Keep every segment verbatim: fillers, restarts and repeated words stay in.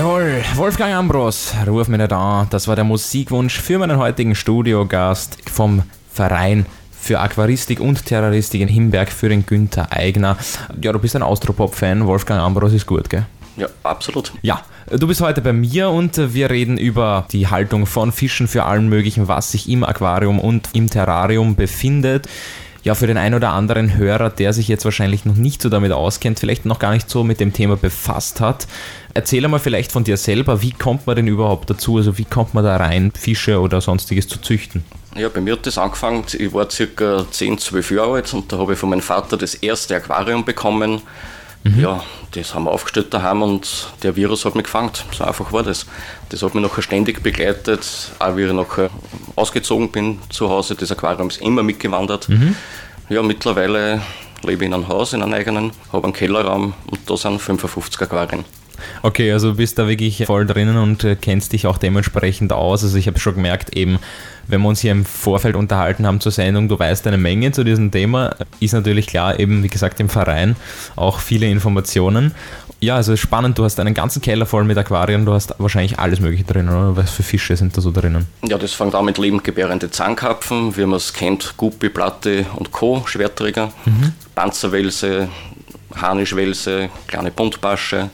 Jawohl, Wolfgang Ambros, ruf mich nicht an. Das war der Musikwunsch für meinen heutigen Studiogast vom Verein für Aquaristik und Terroristik in Himberg für den Günther Eigner. Ja, du bist ein Austropop-Fan, Wolfgang Ambros ist gut, gell? Ja, absolut. Ja, du bist heute bei mir und wir reden über die Haltung von Fischen für allen möglichen, was sich im Aquarium und im Terrarium befindet. Ja, für den einen oder anderen Hörer, der sich jetzt wahrscheinlich noch nicht so damit auskennt, vielleicht noch gar nicht so mit dem Thema befasst hat, erzähl einmal vielleicht von dir selber, wie kommt man denn überhaupt dazu, also wie kommt man da rein, Fische oder sonstiges zu züchten? Ja, bei mir hat das angefangen, ich war circa zehn, zwölf Jahre alt und da habe ich von meinem Vater das erste Aquarium bekommen. Mhm. Ja, das haben wir aufgestellt daheim und der Virus hat mich gefangen. So einfach war das. Das hat mich nachher ständig begleitet, auch wie ich nachher ausgezogen bin zu Hause. Das Aquarium ist immer mitgewandert. Mhm. Ja, mittlerweile lebe ich in einem Haus, in einem eigenen, habe einen Kellerraum und da sind fünfundfünfzig Aquarien. Okay, also du bist da wirklich voll drinnen und äh, kennst dich auch dementsprechend aus. Also ich habe schon gemerkt, eben, wenn wir uns hier im Vorfeld unterhalten haben zur Sendung, du weißt eine Menge zu diesem Thema, ist natürlich klar, eben wie gesagt im Verein auch viele Informationen. Ja, also spannend, du hast einen ganzen Keller voll mit Aquarien, du hast wahrscheinlich alles mögliche drinnen, oder? Was für Fische sind da so drinnen? Ja, das fängt an mit lebendgebärende Zahnkarpfen, wie man es kennt, Guppi, Platte und Co., Schwerträger, mhm. Panzerwelse, Harnischwelse, kleine Buntbarsche,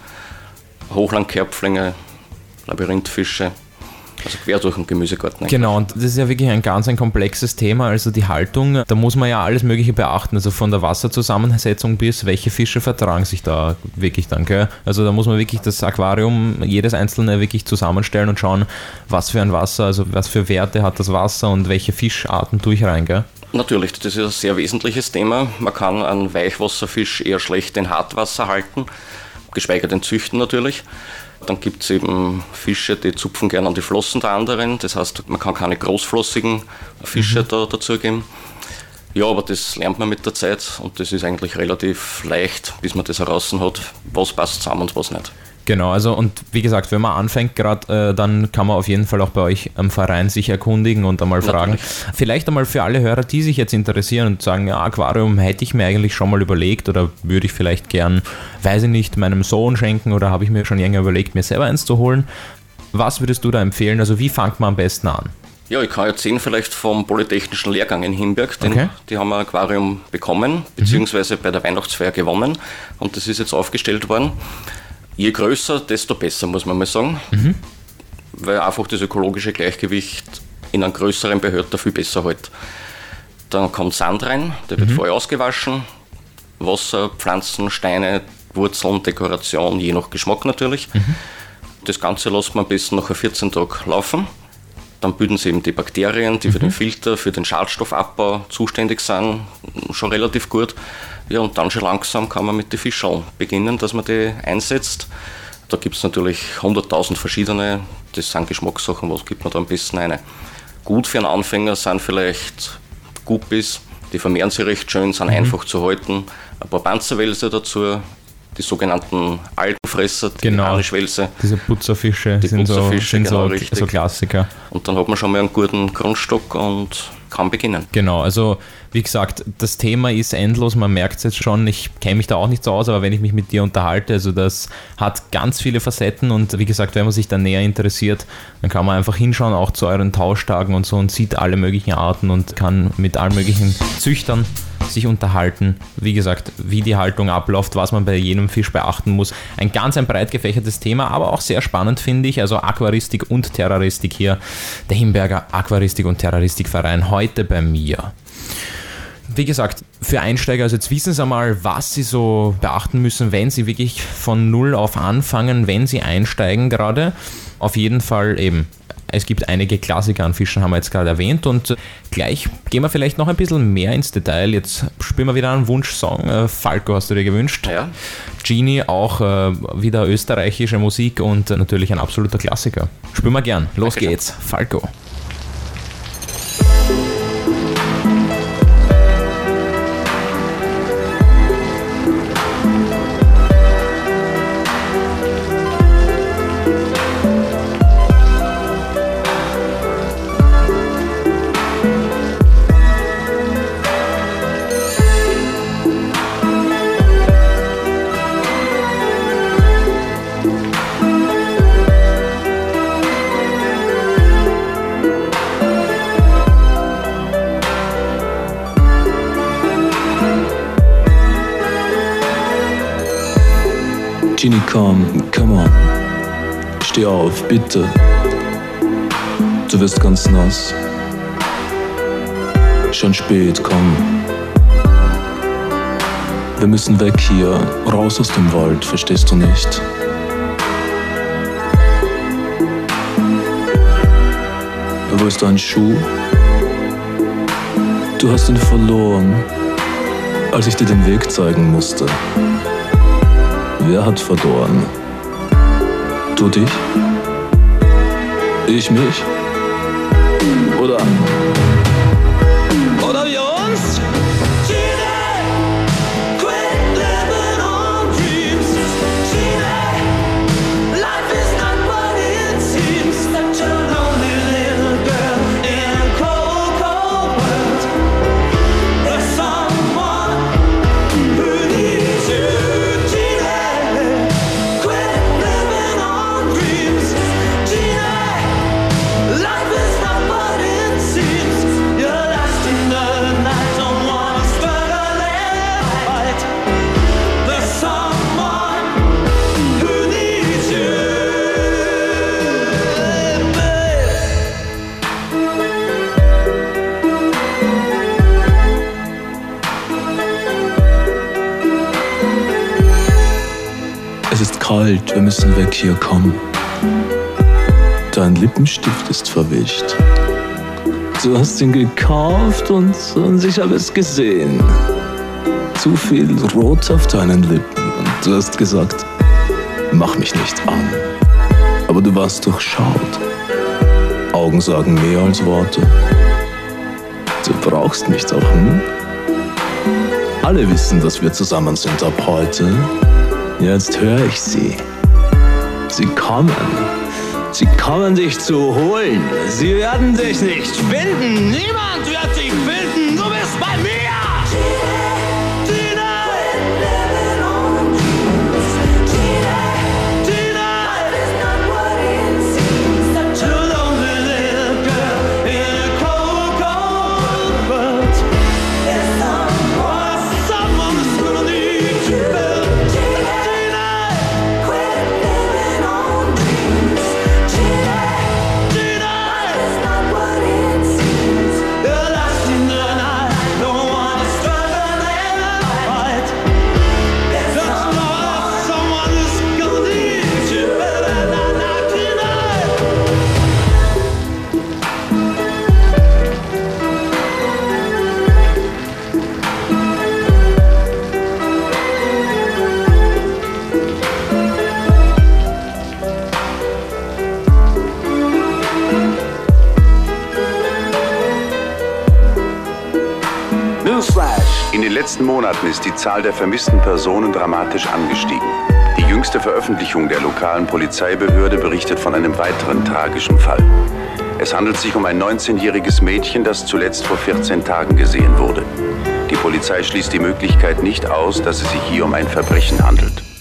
Hochlandkerpflinge, Labyrinthfische, also quer durch den Gemüsegarten. Genau, und das ist ja wirklich ein ganz ein komplexes Thema, also die Haltung, da muss man ja alles Mögliche beachten, also von der Wasserzusammensetzung bis welche Fische vertragen sich da wirklich dann, gell? Also da muss man wirklich das Aquarium, jedes einzelne wirklich zusammenstellen und schauen, was für ein Wasser, also was für Werte hat das Wasser und welche Fischarten tue ich rein, gell? Natürlich, das ist ein sehr wesentliches Thema. Man kann einen Weichwasserfisch eher schlecht in Hartwasser halten, geschweige denn züchten natürlich. Dann gibt es eben Fische, die zupfen gerne an die Flossen der anderen. Das heißt, man kann keine großflossigen Fische mhm. da dazugeben. Ja, aber das lernt man mit der Zeit und das ist eigentlich relativ leicht, bis man das heraus hat, was passt zusammen und was nicht. Genau, also und wie gesagt, wenn man anfängt gerade, äh, dann kann man auf jeden Fall auch bei euch am Verein sich erkundigen und einmal fragen. Natürlich. Vielleicht einmal für alle Hörer, die sich jetzt interessieren und sagen, ja, Aquarium hätte ich mir eigentlich schon mal überlegt oder würde ich vielleicht gern, weiß ich nicht, meinem Sohn schenken oder habe ich mir schon länger überlegt, mir selber eins zu holen. Was würdest du da empfehlen? Also wie fängt man am besten an? Ja, ich kann erzählen vielleicht vom Polytechnischen Lehrgang in Himberg, den, okay. Die haben ein Aquarium bekommen, beziehungsweise bei der Weihnachtsfeier gewonnen und das ist jetzt aufgestellt worden. Je größer, desto besser, muss man mal sagen, mhm. weil einfach das ökologische Gleichgewicht in einem größeren Behälter viel besser hält. Dann kommt Sand rein, der wird mhm. vorher ausgewaschen, Wasser, Pflanzen, Steine, Wurzeln, Dekoration, je nach Geschmack natürlich. Mhm. Das Ganze lässt man am besten nach vierzehn Tagen laufen. Dann bilden sie eben die Bakterien, die mhm. für den Filter, für den Schadstoffabbau zuständig sind, schon relativ gut. Ja, und dann schon langsam kann man mit den Fischeln beginnen, dass man die einsetzt. Da gibt es natürlich hunderttausend verschiedene, das sind Geschmackssachen, was gibt man da am besten rein. Gut für einen Anfänger sind vielleicht Guppis, die vermehren sich recht schön, sind mhm. einfach zu halten. Ein paar Panzerwelse dazu, die sogenannten Algenfresser, die genau. Harnischwelse. Diese Putzerfische die sind, Putzerfische, so, sind genau, so, richtig. so Klassiker. Und dann hat man schon mal einen guten Grundstock und kann beginnen. Genau, also wie gesagt, das Thema ist endlos, man merkt es jetzt schon, ich kenne mich da auch nicht so aus, aber wenn ich mich mit dir unterhalte, also das hat ganz viele Facetten und wie gesagt, wenn man sich da näher interessiert, dann kann man einfach hinschauen, auch zu euren Tauschtagen und so und sieht alle möglichen Arten und kann mit allen möglichen Züchtern sich unterhalten, wie gesagt, wie die Haltung abläuft, was man bei jedem Fisch beachten muss. Ein ganz ein breit gefächertes Thema, aber auch sehr spannend, finde ich. Also Aquaristik und Terroristik hier, der Himberger Aquaristik- und Terroristikverein, heute bei mir. Wie gesagt, für Einsteiger, also jetzt wissen Sie einmal, was Sie so beachten müssen, wenn Sie wirklich von Null auf anfangen, wenn Sie einsteigen gerade. Auf jeden Fall eben, es gibt einige Klassiker an Fischen, haben wir jetzt gerade erwähnt und gleich gehen wir vielleicht noch ein bisschen mehr ins Detail. Jetzt spielen wir wieder einen Wunschsong. Falco hast du dir gewünscht. Ja. Genie, auch äh, wieder österreichische Musik und äh, natürlich ein absoluter Klassiker. Spielen wir gern. Los Dankeschön. Geht's. Falco. Genie, komm, come on. Steh auf, bitte. Du wirst ganz nass. Schon spät, komm. Wir müssen weg hier, raus aus dem Wald, verstehst du nicht? Wo ist dein Schuh? Du hast ihn verloren, als ich dir den Weg zeigen musste. Wer hat verloren? Du dich? Ich mich? Oder? Oder wir uns? Es ist kalt, wir müssen weg hier, komm. Dein Lippenstift ist verwischt. Du hast ihn gekauft und, und ich habe es gesehen. Zu viel Rot auf deinen Lippen. Und du hast gesagt, mach mich nicht an. Aber du warst durchschaut. Augen sagen mehr als Worte. Du brauchst mich doch, hm? Alle wissen, dass wir zusammen sind ab heute. Jetzt höre ich sie. Sie kommen. Sie kommen dich zu holen. Sie werden dich nicht finden. Niemand wird dich finden. Du bist bei mir. In den letzten Monaten ist die Zahl der vermissten Personen dramatisch angestiegen. Die jüngste Veröffentlichung der lokalen Polizeibehörde berichtet von einem weiteren tragischen Fall. Es handelt sich um ein neunzehnjähriges Mädchen, das zuletzt vor vierzehn Tagen gesehen wurde. Die Polizei schließt die Möglichkeit nicht aus, dass es sich hier um ein Verbrechen handelt.